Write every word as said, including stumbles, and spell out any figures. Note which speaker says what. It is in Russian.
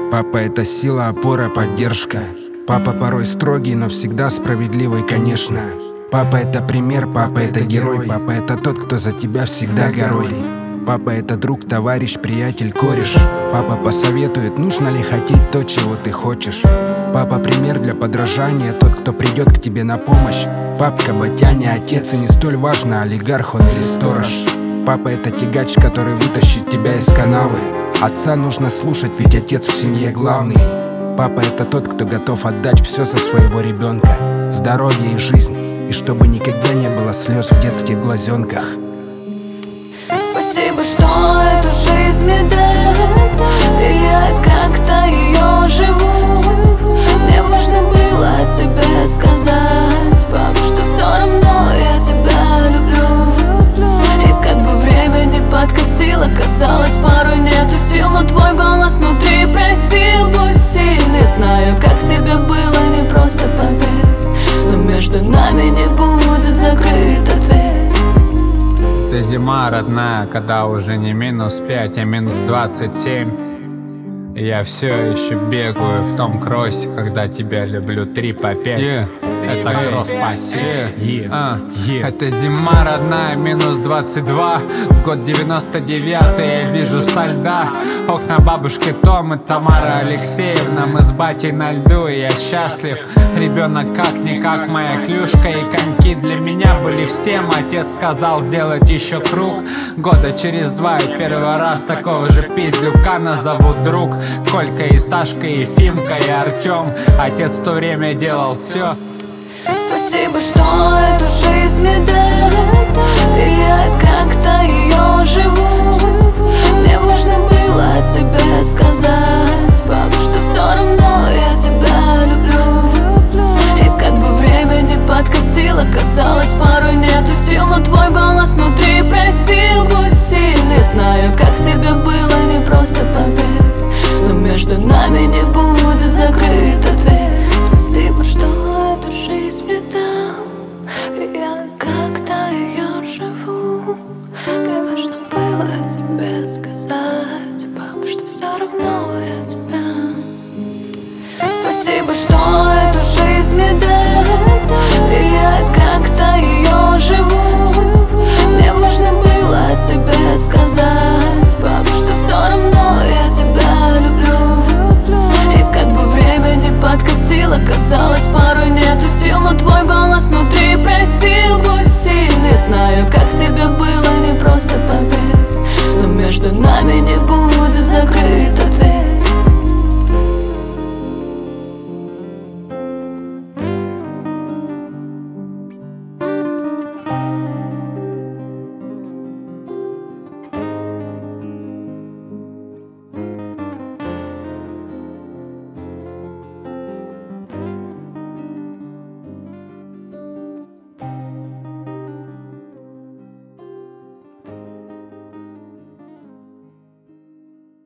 Speaker 1: Папа — это сила, опора, поддержка. Папа порой строгий, но всегда справедливый, конечно. Папа — это пример, папа — это герой. Папа — это тот, кто за тебя всегда горой. Папа — это друг, товарищ, приятель, кореш. Папа посоветует, нужно ли хотеть то, чего ты хочешь. Папа — пример для подражания, тот, кто придет к тебе на помощь. Папка, батяня, отец, и не столь важно, олигарх он или сторож. Папа — это тягач, который вытащит тебя из канавы. Отца нужно слушать, ведь отец в семье главный. Папа — это тот, кто готов отдать все за своего ребенка. Здоровье и жизнь, и чтобы никогда не было слез в детских глазенках.
Speaker 2: Спасибо, что эту жизнь мне дал, и я как-то ее живу. Мне важно было тебе сказать, пап, что все равно я тебя люблю. И как бы время не подкосило, казалось, порой нету сил, но твой голос внутри просил: будь сильный. Знаю, как тебе было непросто, поверь, но между нами не будет закрыта дверь.
Speaker 3: Ты зима родная, когда уже не минус пять, а минус двадцать семь. И я все еще бегаю в том кроссе, когда тебя люблю три по пять. Yeah. Это кросс по семь. Yeah. Uh. Yeah. Это зима родная, минус двадцать два. Год девяносто девятый, я вижу со льда окна бабушки Томы, Тамара Алексеевна. Мы с батей на льду, и я счастлив. Ребенок как-никак моя клюшка, и коньки для меня были всем. Отец сказал сделать еще круг. Года через два, и первый раз такого же пиздюка назовут друг. Колька и Сашка, и Фимка, и Артем. Отец в то время делал все.
Speaker 2: Спасибо, что эту жизнь мне дал, и я как-то ее живу. Мне важно было тебе сказать, пап, что все равно я тебя люблю. И как бы время не подкосило, казалось, порой нету сил, но твой голос внутри просил: будь сильный. Знаю, как тебе было непросто, поверь, но между нами не будет закрыта дверь. Спасибо, что эту жизнь мне дал, и я как-то ее живу. Мне важно было тебе сказать, пап, что все равно я тебя. Спасибо, что эту жизнь мне дал, и я как-то ее живу. Мне важно было тебе сказать, пап, что все равно